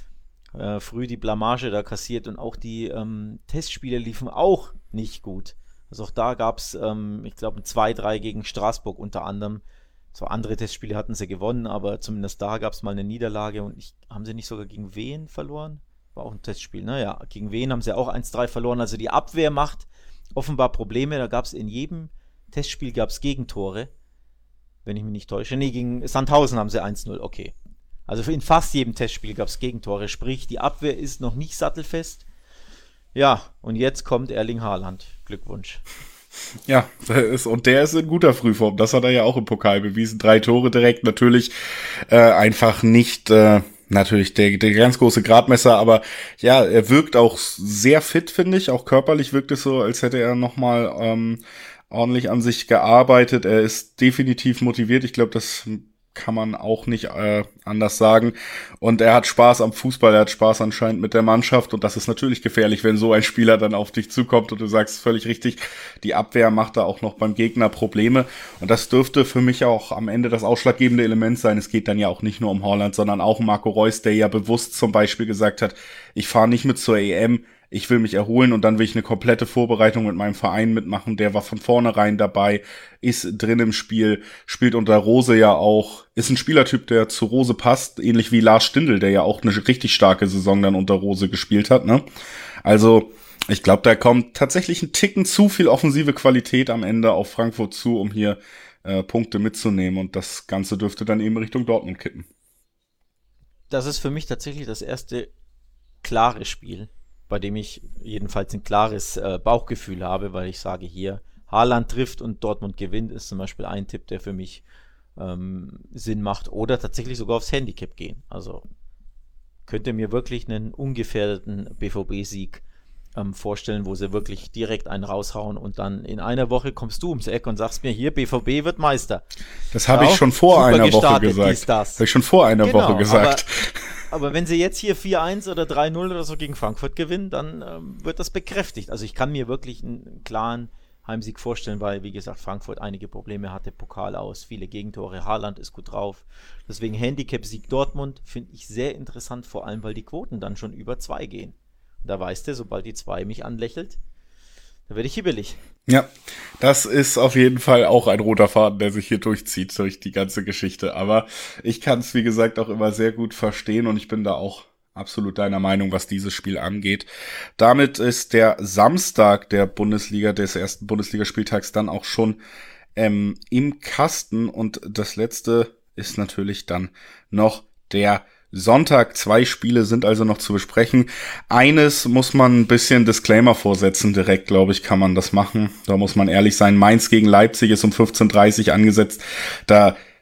[SPEAKER 2] Früh die Blamage da kassiert und auch die Testspiele liefen auch nicht gut. Also auch da gab es, ich glaube, ein 2-3 gegen Straßburg unter anderem. So andere Testspiele hatten sie gewonnen, aber zumindest da gab es mal eine Niederlage und haben sie nicht sogar gegen Wien verloren? War auch ein Testspiel, naja, gegen Wien haben sie auch 1-3 verloren. Also die Abwehr macht offenbar Probleme. Da gab es in jedem Testspiel gab's Gegentore, wenn ich mich nicht täusche. Nee, gegen Sandhausen haben sie 1-0, okay. Also in fast jedem Testspiel gab es Gegentore, sprich die Abwehr ist noch nicht sattelfest. Ja, und jetzt kommt Erling Haaland. Glückwunsch.
[SPEAKER 1] Ja, der ist in guter Frühform. Das hat er ja auch im Pokal bewiesen. 3 Tore direkt, natürlich einfach nicht natürlich der ganz große Gradmesser, aber ja, er wirkt auch sehr fit, finde ich. Auch körperlich wirkt es so, als hätte er nochmal ordentlich an sich gearbeitet. Er ist definitiv motiviert. Ich glaube, das kann man auch nicht anders sagen. Und er hat Spaß am Fußball, er hat Spaß anscheinend mit der Mannschaft und das ist natürlich gefährlich, wenn so ein Spieler dann auf dich zukommt und du sagst völlig richtig, die Abwehr macht da auch noch beim Gegner Probleme und das dürfte für mich auch am Ende das ausschlaggebende Element sein. Es geht dann ja auch nicht nur um Haaland, sondern auch um Marco Reus, der ja bewusst zum Beispiel gesagt hat, ich fahre nicht mit zur EM, ich will mich erholen und dann will ich eine komplette Vorbereitung mit meinem Verein mitmachen. Der war von vornherein dabei, ist drin im Spiel, spielt unter Rose ja auch, ist ein Spielertyp, der zu Rose passt, ähnlich wie Lars Stindl, der ja auch eine richtig starke Saison dann unter Rose gespielt hat, ne? Also, ich glaube, da kommt tatsächlich ein Ticken zu viel offensive Qualität am Ende auf Frankfurt zu, um hier Punkte mitzunehmen und das Ganze dürfte dann eben Richtung Dortmund kippen.
[SPEAKER 2] Das ist für mich tatsächlich das erste klare Spiel, bei dem ich jedenfalls ein klares Bauchgefühl habe, weil ich sage hier, Haaland trifft und Dortmund gewinnt, ist zum Beispiel ein Tipp, der für mich Sinn macht. Oder tatsächlich sogar aufs Handicap gehen. Also könnte mir wirklich einen ungefährdeten BVB-Sieg vorstellen, wo sie wirklich direkt einen raushauen und dann in einer Woche kommst du ums Eck und sagst mir, hier, BVB wird Meister.
[SPEAKER 1] Das habe ich schon vor einer Woche gesagt. Das habe ich schon vor einer Woche gesagt.
[SPEAKER 2] Aber wenn sie jetzt hier 4-1 oder 3-0 oder so gegen Frankfurt gewinnen, dann wird das bekräftigt. Also ich kann mir wirklich einen klaren Heimsieg vorstellen, weil, wie gesagt, Frankfurt einige Probleme hatte, Pokal aus, viele Gegentore, Haaland ist gut drauf. Deswegen Handicap-Sieg Dortmund finde ich sehr interessant, vor allem, weil die Quoten dann schon über 2 gehen. Und da weißt du, sobald die 2 mich anlächelt, da werde ich hibbelig.
[SPEAKER 1] Ja, das ist auf jeden Fall auch ein roter Faden, der sich hier durchzieht, durch die ganze Geschichte. Aber ich kann es, wie gesagt, auch immer sehr gut verstehen und ich bin da auch absolut deiner Meinung, was dieses Spiel angeht. Damit ist der Samstag der Bundesliga, des ersten Bundesligaspieltags dann auch schon im Kasten und das letzte ist natürlich dann noch der Sonntag. 2 Spiele sind also noch zu besprechen. Eines muss man ein bisschen Disclaimer vorsetzen, direkt, glaube ich, kann man das machen. Da muss man ehrlich sein. Mainz gegen Leipzig ist um 15:30 angesetzt. Da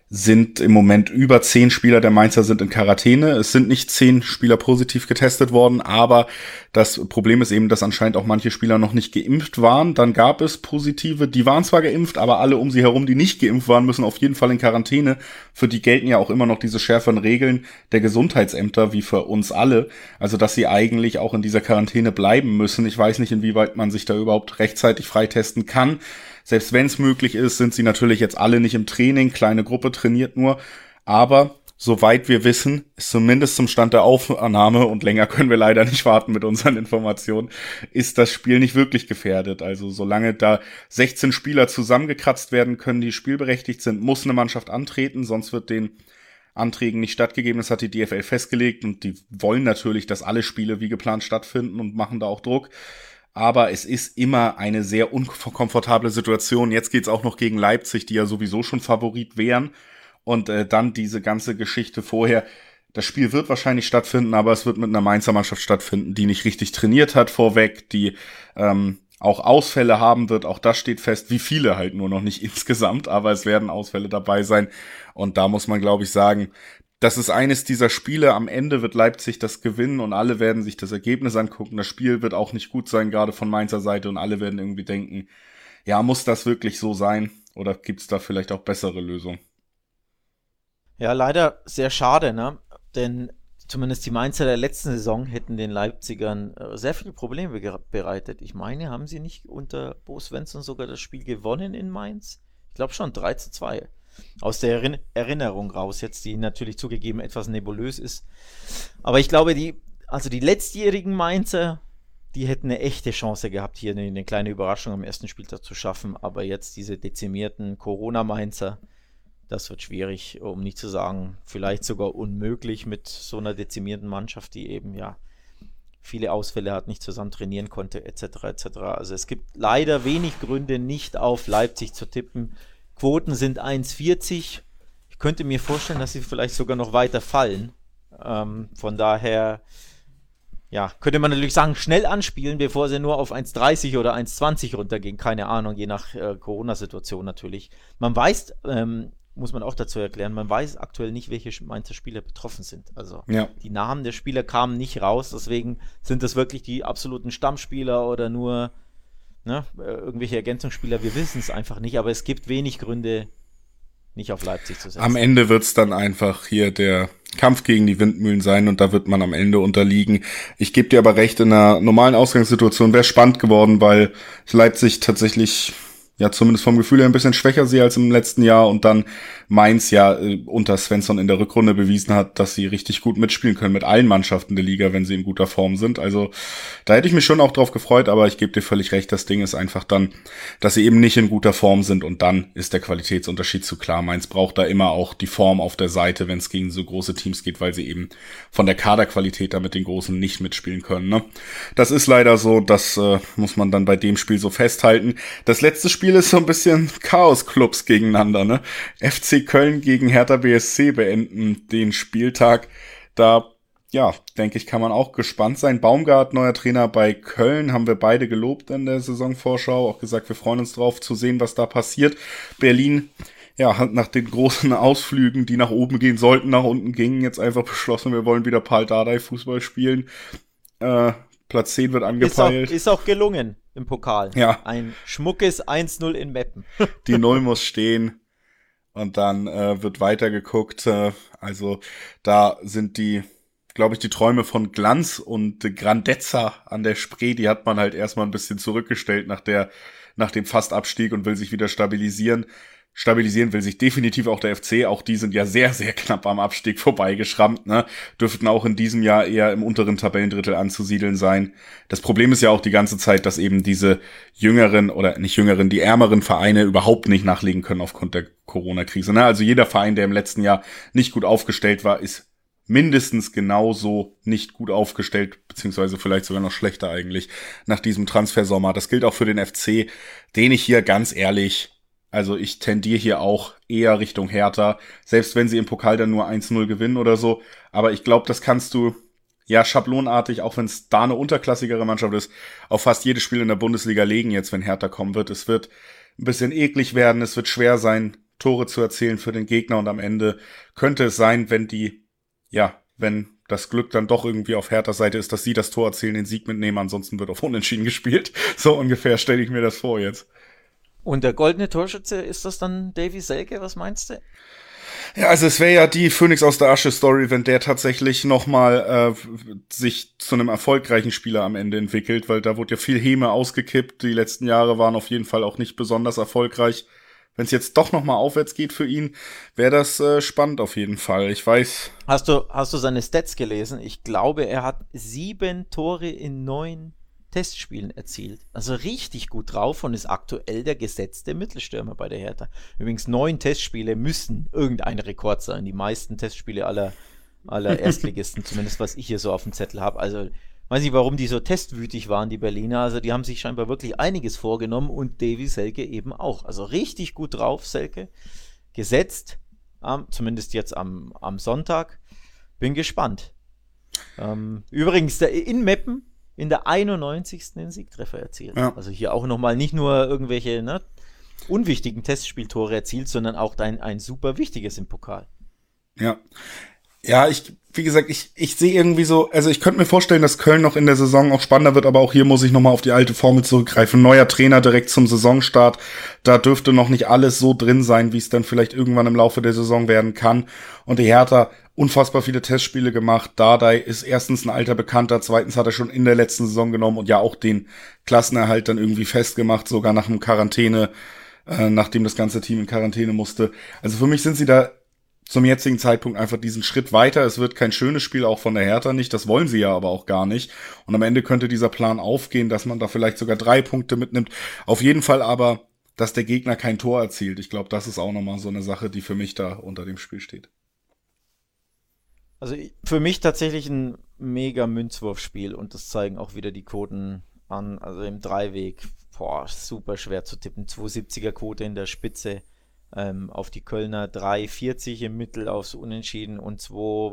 [SPEAKER 1] sind im Moment über 10 Spieler der Mainzer sind in Quarantäne. Es sind nicht 10 Spieler positiv getestet worden, aber das Problem ist eben, dass anscheinend auch manche Spieler noch nicht geimpft waren. Dann gab es Positive, die waren zwar geimpft, aber alle um sie herum, die nicht geimpft waren, müssen auf jeden Fall in Quarantäne. Für die gelten ja auch immer noch diese schärferen Regeln der Gesundheitsämter wie für uns alle. Also, dass sie eigentlich auch in dieser Quarantäne bleiben müssen. Ich weiß nicht, inwieweit man sich da überhaupt rechtzeitig freitesten kann. Selbst wenn es möglich ist, sind sie natürlich jetzt alle nicht im Training, kleine Gruppe trainiert nur, aber soweit wir wissen, ist zumindest zum Stand der Aufnahme, und länger können wir leider nicht warten mit unseren Informationen, ist das Spiel nicht wirklich gefährdet. Also solange da 16 Spieler zusammengekratzt werden können, die spielberechtigt sind, muss eine Mannschaft antreten, sonst wird den Anträgen nicht stattgegeben. Das hat die DFL festgelegt und die wollen natürlich, dass alle Spiele wie geplant stattfinden und machen da auch Druck. Aber es ist immer eine sehr unkomfortable Situation. Jetzt geht's auch noch gegen Leipzig, die ja sowieso schon Favorit wären. Und dann diese ganze Geschichte vorher. Das Spiel wird wahrscheinlich stattfinden, aber es wird mit einer Mainzer Mannschaft stattfinden, die nicht richtig trainiert hat vorweg, die auch Ausfälle haben wird. Auch das steht fest, wie viele halt nur noch nicht insgesamt, aber es werden Ausfälle dabei sein. Und da muss man, glaube ich, sagen, das ist eines dieser Spiele. Am Ende wird Leipzig das gewinnen und alle werden sich das Ergebnis angucken. Das Spiel wird auch nicht gut sein, gerade von Mainzer Seite, und alle werden irgendwie denken, ja, muss das wirklich so sein? Oder gibt's da vielleicht auch bessere Lösungen?
[SPEAKER 2] Ja, leider sehr schade, ne? Denn zumindest die Mainzer der letzten Saison hätten den Leipzigern sehr viele Probleme bereitet. Ich meine, haben sie nicht unter Bo Svensson sogar das Spiel gewonnen in Mainz? Ich glaube schon, 3-2. Aus der Erinnerung raus, jetzt die natürlich zugegeben etwas nebulös ist. Aber ich glaube, die letztjährigen Mainzer, die hätten eine echte Chance gehabt, hier eine kleine Überraschung am ersten Spieltag zu schaffen. Aber jetzt diese dezimierten Corona-Mainzer, das wird schwierig, um nicht zu sagen, vielleicht sogar unmöglich mit so einer dezimierten Mannschaft, die eben ja viele Ausfälle hat, nicht zusammen trainieren konnte, etc. etc. Also es gibt leider wenig Gründe, nicht auf Leipzig zu tippen. Quoten sind 1,40. Ich könnte mir vorstellen, dass sie vielleicht sogar noch weiter fallen. Von daher, ja, könnte man natürlich sagen, schnell anspielen, bevor sie nur auf 1,30 oder 1,20 runtergehen. Keine Ahnung, je nach Corona-Situation natürlich. Man weiß, muss man auch dazu erklären, man weiß aktuell nicht, welche Mainzer Spieler betroffen sind. Also Die Namen der Spieler kamen nicht raus, deswegen sind das wirklich die absoluten Stammspieler oder nur irgendwelche Ergänzungsspieler, wir wissen es einfach nicht, aber es gibt wenig Gründe, nicht auf Leipzig zu setzen.
[SPEAKER 1] Am Ende wird's dann einfach hier der Kampf gegen die Windmühlen sein und da wird man am Ende unterliegen. Ich gebe dir aber recht, in einer normalen Ausgangssituation wäre spannend geworden, weil ich Leipzig tatsächlich ja zumindest vom Gefühl her ein bisschen schwächer sehe als im letzten Jahr und dann Mainz ja unter Svensson in der Rückrunde bewiesen hat, dass sie richtig gut mitspielen können mit allen Mannschaften der Liga, wenn sie in guter Form sind. Also da hätte ich mich schon auch drauf gefreut, aber ich gebe dir völlig recht, das Ding ist einfach dann, dass sie eben nicht in guter Form sind und dann ist der Qualitätsunterschied zu klar. Mainz braucht da immer auch die Form auf der Seite, wenn es gegen so große Teams geht, weil sie eben von der Kaderqualität da mit den Großen nicht mitspielen können. Ne? Das ist leider so, das muss man dann bei dem Spiel so festhalten. Das letzte Spiel ist so ein bisschen Chaos-Clubs gegeneinander, ne? FC Köln gegen Hertha BSC beenden den Spieltag. Da, ja, denke ich, kann man auch gespannt sein. Baumgart, neuer Trainer bei Köln, haben wir beide gelobt in der Saisonvorschau. Auch gesagt, wir freuen uns drauf zu sehen, was da passiert. Berlin, ja, hat nach den großen Ausflügen, die nach oben gehen sollten, nach unten gingen, jetzt einfach beschlossen, wir wollen wieder Pal Dardai Fußball spielen. Platz 10 wird angepeilt.
[SPEAKER 2] Ist auch gelungen im Pokal.
[SPEAKER 1] Ja.
[SPEAKER 2] Ein schmuckes 1-0 in Meppen.
[SPEAKER 1] Die 0 muss stehen. Und dann wird weitergeguckt. Also da sind die, glaube ich, die Träume von Glanz und Grandezza an der Spree, die hat man halt erstmal ein bisschen zurückgestellt nach dem Fastabstieg und will sich wieder stabilisieren. Stabilisieren will sich definitiv auch der FC. Auch die sind ja sehr, sehr knapp am Abstieg vorbeigeschrammt, ne? Dürften auch in diesem Jahr eher im unteren Tabellendrittel anzusiedeln sein. Das Problem ist ja auch die ganze Zeit, dass eben diese jüngeren oder nicht jüngeren, die ärmeren Vereine überhaupt nicht nachlegen können aufgrund der Corona-Krise, ne? Also jeder Verein, der im letzten Jahr nicht gut aufgestellt war, ist mindestens genauso nicht gut aufgestellt, beziehungsweise vielleicht sogar noch schlechter eigentlich nach diesem Transfersommer. Das gilt auch für den FC, den ich hier ganz ehrlich, also ich tendiere hier auch eher Richtung Hertha, selbst wenn sie im Pokal dann nur 1-0 gewinnen oder so. Aber ich glaube, das kannst du ja schablonartig, auch wenn es da eine unterklassigere Mannschaft ist, auf fast jedes Spiel in der Bundesliga legen jetzt, wenn Hertha kommen wird. Es wird ein bisschen eklig werden, es wird schwer sein, Tore zu erzielen für den Gegner und am Ende könnte es sein, wenn das Glück dann doch irgendwie auf Herthas Seite ist, dass sie das Tor erzielen, den Sieg mitnehmen, ansonsten wird auf Unentschieden gespielt. So ungefähr stelle ich mir das vor jetzt.
[SPEAKER 2] Und der goldene Torschütze, ist das dann Davy Selke? Was meinst du?
[SPEAKER 1] Ja, also es wäre ja die Phönix aus der Asche-Story, wenn der tatsächlich nochmal sich zu einem erfolgreichen Spieler am Ende entwickelt, weil da wurde ja viel Häme ausgekippt. Die letzten Jahre waren auf jeden Fall auch nicht besonders erfolgreich. Wenn es jetzt doch nochmal aufwärts geht für ihn, wäre das spannend auf jeden Fall. Ich weiß.
[SPEAKER 2] Hast du seine Stats gelesen? Ich glaube, er hat 7 Tore in 9 Testspielen erzielt. Also richtig gut drauf und ist aktuell der gesetzte Mittelstürmer bei der Hertha. Übrigens 9 Testspiele müssen irgendein Rekord sein. Die meisten Testspiele aller Erstligisten, zumindest was ich hier so auf dem Zettel habe. Also weiß nicht, warum die so testwütig waren, die Berliner. Also die haben sich scheinbar wirklich einiges vorgenommen und Davy Selke eben auch. Also richtig gut drauf, Selke. Gesetzt, zumindest jetzt am Sonntag. Bin gespannt. Übrigens, in Meppen in der 91. den Siegtreffer erzielt. Ja. Also hier auch nochmal nicht nur irgendwelche unwichtigen Testspieltore erzielt, sondern auch ein super wichtiges im Pokal.
[SPEAKER 1] Ja, wie gesagt, ich sehe irgendwie so, also ich könnte mir vorstellen, dass Köln noch in der Saison auch spannender wird, aber auch hier muss ich nochmal auf die alte Formel zurückgreifen. Neuer Trainer direkt zum Saisonstart, da dürfte noch nicht alles so drin sein, wie es dann vielleicht irgendwann im Laufe der Saison werden kann. Und die Hertha, unfassbar viele Testspiele gemacht. Dardai ist erstens ein alter Bekannter, zweitens hat er schon in der letzten Saison genommen und ja auch den Klassenerhalt dann irgendwie festgemacht, sogar nach einem Quarantäne, nachdem das ganze Team in Quarantäne musste. Also für mich sind sie da zum jetzigen Zeitpunkt einfach diesen Schritt weiter. Es wird kein schönes Spiel, auch von der Hertha nicht. Das wollen sie ja aber auch gar nicht. Und am Ende könnte dieser Plan aufgehen, dass man da vielleicht sogar 3 Punkte mitnimmt. Auf jeden Fall aber, dass der Gegner kein Tor erzielt. Ich glaube, das ist auch nochmal so eine Sache, die für mich da unter dem Spiel steht.
[SPEAKER 2] Also für mich tatsächlich ein mega Münzwurfspiel und das zeigen auch wieder die Quoten an. Also im Dreiweg, super schwer zu tippen. 2,70er Quote in der Spitze. Auf die Kölner 3,40 im Mittel aufs Unentschieden und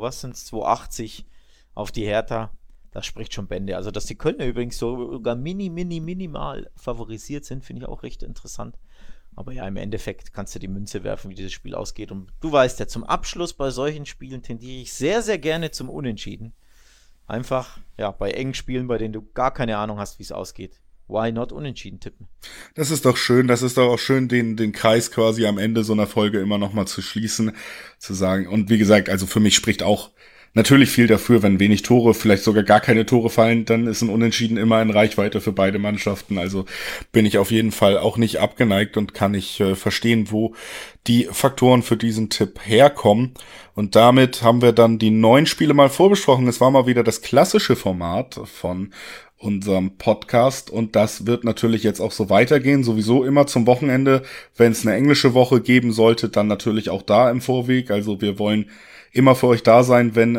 [SPEAKER 2] 2,80 auf die Hertha. Das spricht schon Bände. Also, dass die Kölner übrigens sogar minimal favorisiert sind, finde ich auch recht interessant. Aber ja, im Endeffekt kannst du die Münze werfen, wie dieses Spiel ausgeht. Und du weißt ja, zum Abschluss bei solchen Spielen tendiere ich sehr, sehr gerne zum Unentschieden. Einfach, ja, bei engen Spielen, bei denen du gar keine Ahnung hast, wie es ausgeht. Why not unentschieden tippen?
[SPEAKER 1] Das ist doch schön, den Kreis quasi am Ende so einer Folge immer nochmal zu schließen, zu sagen. Und wie gesagt, also für mich spricht auch natürlich viel dafür, wenn wenig Tore, vielleicht sogar gar keine Tore fallen, dann ist ein Unentschieden immer in Reichweite für beide Mannschaften. Also bin ich auf jeden Fall auch nicht abgeneigt und kann ich verstehen, wo die Faktoren für diesen Tipp herkommen. Und damit haben wir dann die 9 Spiele mal vorbesprochen. Es war mal wieder das klassische Format von unserem Podcast und das wird natürlich jetzt auch so weitergehen, sowieso immer zum Wochenende, wenn es eine englische Woche geben sollte, dann natürlich auch da im Vorweg, also wir wollen immer für euch da sein, wenn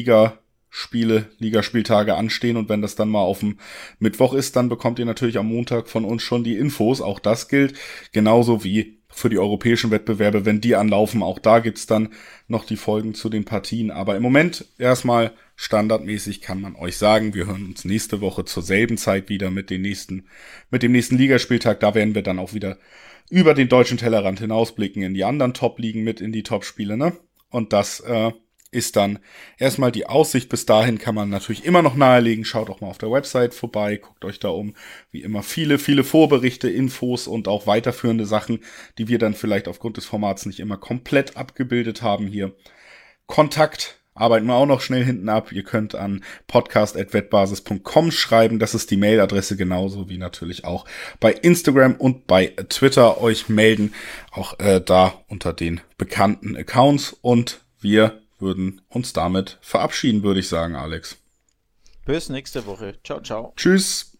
[SPEAKER 1] Ligaspieltage anstehen und wenn das dann mal auf dem Mittwoch ist, dann bekommt ihr natürlich am Montag von uns schon die Infos, auch das gilt, genauso wie für die europäischen Wettbewerbe, wenn die anlaufen, auch da gibt's dann noch die Folgen zu den Partien. Aber im Moment erstmal standardmäßig kann man euch sagen, wir hören uns nächste Woche zur selben Zeit wieder mit dem nächsten Ligaspieltag. Da werden wir dann auch wieder über den deutschen Tellerrand hinausblicken in die anderen Top-Ligen mit in die Top-Spiele, ne? Und das ist dann erstmal die Aussicht. Bis dahin kann man natürlich immer noch nahelegen. Schaut auch mal auf der Website vorbei, guckt euch da um. Wie immer viele Vorberichte, Infos und auch weiterführende Sachen, die wir dann vielleicht aufgrund des Formats nicht immer komplett abgebildet haben hier. Kontakt arbeiten wir auch noch schnell hinten ab. Ihr könnt an podcast@wettbasis.com schreiben. Das ist die Mailadresse, genauso wie natürlich auch bei Instagram und bei Twitter euch melden. Auch da unter den bekannten Accounts. Und wir würden uns damit verabschieden, würde ich sagen, Alex.
[SPEAKER 2] Bis nächste Woche. Ciao, ciao.
[SPEAKER 1] Tschüss.